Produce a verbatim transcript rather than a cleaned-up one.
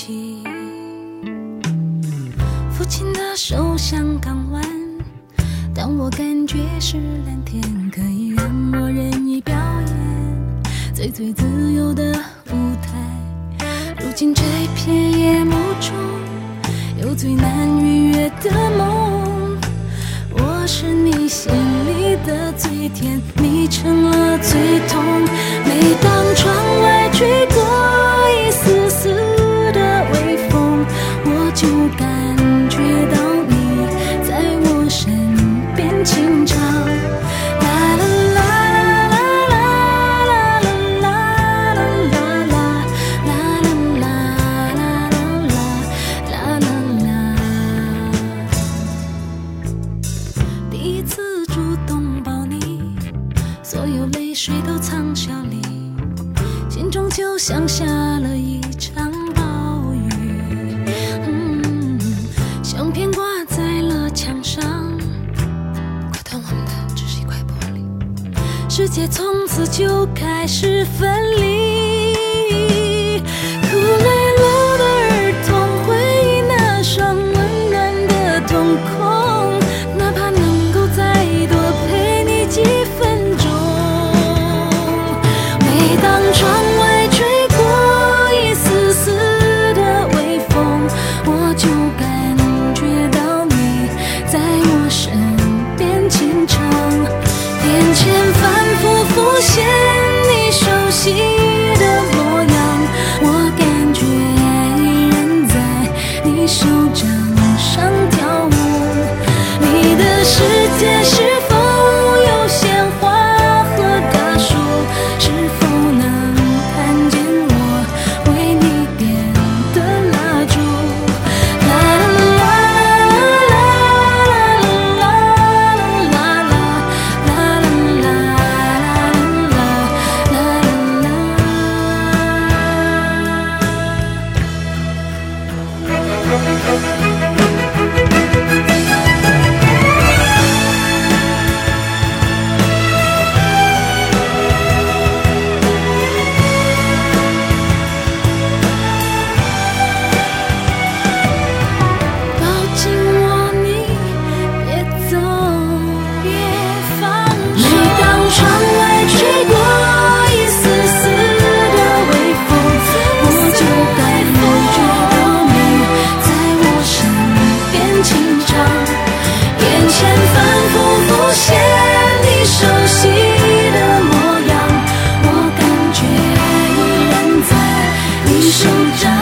起。父亲的手像港湾，当我感觉是蓝天，可以让我任意表演最最自由的舞台。如今这片夜幕中有最难逾越的梦，我是你心里的最甜，你成了最痛。每当窗外吹过一丝丝的微风，我就感觉到你在我身边轻唱。啦啦啦啦啦啦啦啦啦啦啦啦啦。第一次主动抱你，所有泪水都藏笑里，心中就像下了一场暴雨。嗯，相片挂在了墙上，挂断我们的只是一块玻璃，世界从此就开始分离。哭累了的儿童回忆那双温暖的瞳孔，哪怕能够再多陪你几分钟。每当窗外吹过一丝丝的微风，我就感觉到你在我身边轻唱。眼前反复浮现你熟悉的模样，我感觉依然在你手掌上跳舞。你的世界是否有鲜花和大树？是否能看见我为你点的蜡烛？啦啦啦啦啦啦啦啦啦啦啦啦抱紧我，你别走，别放手。每当窗外吹过一丝丝的微风，我就感觉到你在我身边轻唱。眼前反复浮现你熟悉的模样，我感觉依然在你手掌